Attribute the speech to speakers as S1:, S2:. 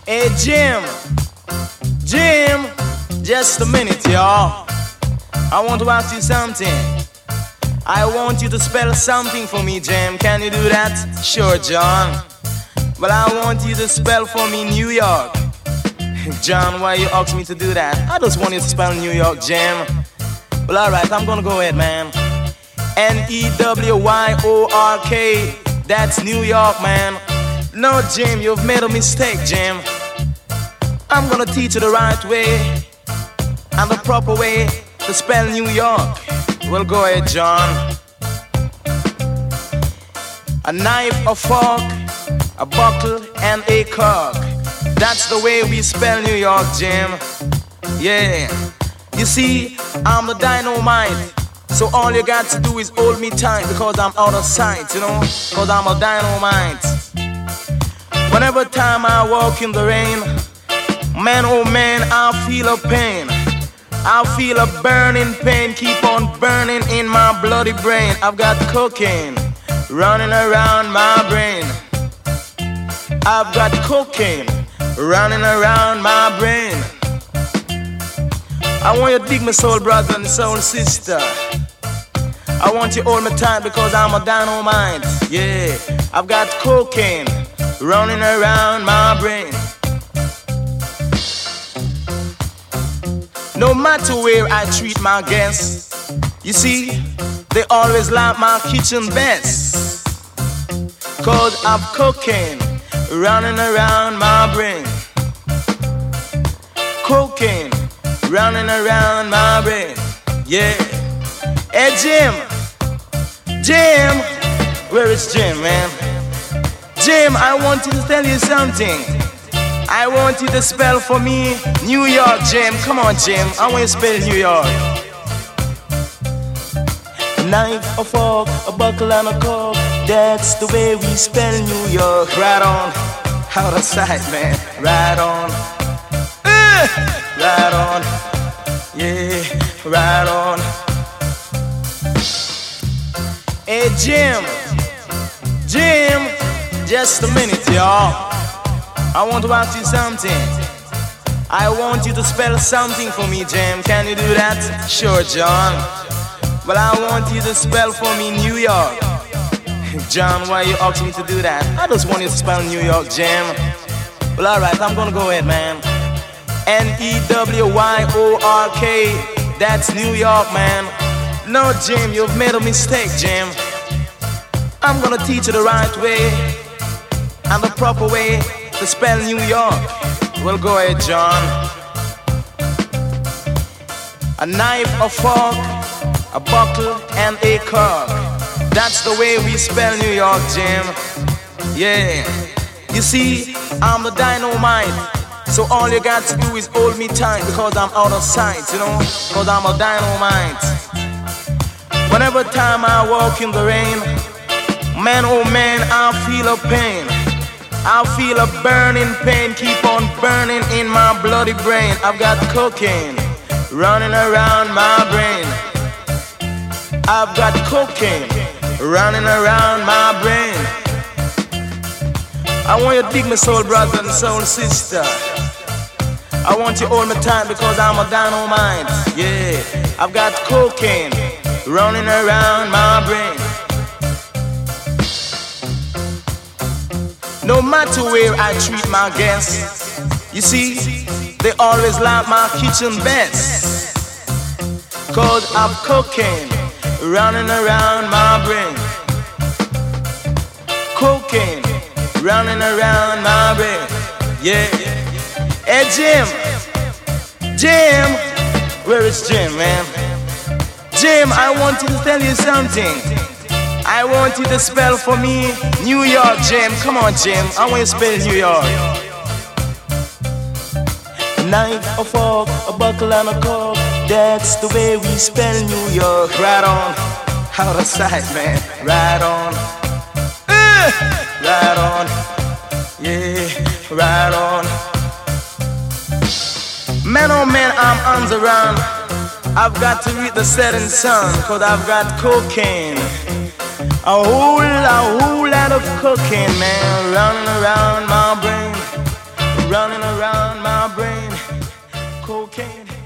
S1: Hey Jim, just a minute, y'all. I want to ask you something. I want you to spell something for me, Jim. Can you do that? Sure, John. Well, I want you to spell for me New York. John, why you ask me to do that? I just want you to spell New York, Jim. Well, alright, I'm gonna go ahead, man. N-E-W-Y-O-R-K. That's New York, man. No, Jim, you've made a mistake, Jim. I'm gonna teach you the right way and the proper way to spell New York. Well, go ahead, John. A knife, a fork, a bottle, and a cork. That's the way we spell New York, Jim. Yeah. You see, I'm the dynamite. So all you got to do is hold me tight because I'm out of sight, you know? Because I'm a dynamite. Whenever time I walk in the rain, man, oh man, I feel a pain. I feel a burning pain, keep on burning in my bloody brain. I've got cocaine running around my brain. I've got cocaine running around my brain. I want you to dig my soul brother and soul sister. I want you to hold me tight because I'm a dynamite. Yeah, I've got cocaine running around my brain. No matter where I treat my guests, you see, they always like my kitchen best. Cause I've cocaine running around my brain. Cocaine running around my brain. Yeah. Hey Jim, where is Jim, man? Jim, I want to tell you something. I want you to spell for me New York, Jim. Come on, Jim. I want you to spell New York. A knife, a fork, a buckle, and a cork. That's the way we spell New York. Right on. Out of sight, man. Right on. Right on. Yeah, right on. Hey, Jim, just a minute, y'all. I want to ask you something. I want you to spell something for me, Jim. Can you do that? Sure, John. Well, I want you to spell for me New York. John, why you ask me to do that? I just want you to spell New York, Jim. Well, alright, I'm gonna go ahead, man. N-E-W-Y-O-R-K. That's New York, man. No, Jim, you've made a mistake, Jim. I'm gonna teach you the right way and the proper way to spell New York. Well, go ahead, John. A knife, a fork, a bottle, and a cork. That's the way we spell New York, Jim. Yeah. You see, I'm the dynamite. So all you got to do is hold me tight because I'm out of sight, you know? Because I'm a dynamite. Whenever time I walk in the rain, man, oh man, I feel a pain. I feel a burning pain, keep on burning in my bloody brain. I've got cocaine running around my brain. I've got cocaine running around my brain. I want you to dig my soul brother and soul sister. I want you to hold me tight because I'm a dynamite. Yeah, I've got cocaine running around my brain. No matter where I treat my guests, you see, they always like my kitchen best. Cause I've cocaine running around my brain. Cocaine running around my brain. Yeah. Hey Jim, where is Jim, man? Jim, I want to tell you something. I want you to spell for me New York, Jim. Come on, Jim. I want you to spell New York. A knife, a fork, a buckle, and a cork. That's the way we spell New York. Right on. Out of sight, man. Right on. Right on. Yeah, right on. Man, oh man, I'm on the run. I've got to read the setting sun, cause I've got cocaine. A whole lot of cocaine, man, running around my brain, running cocaine.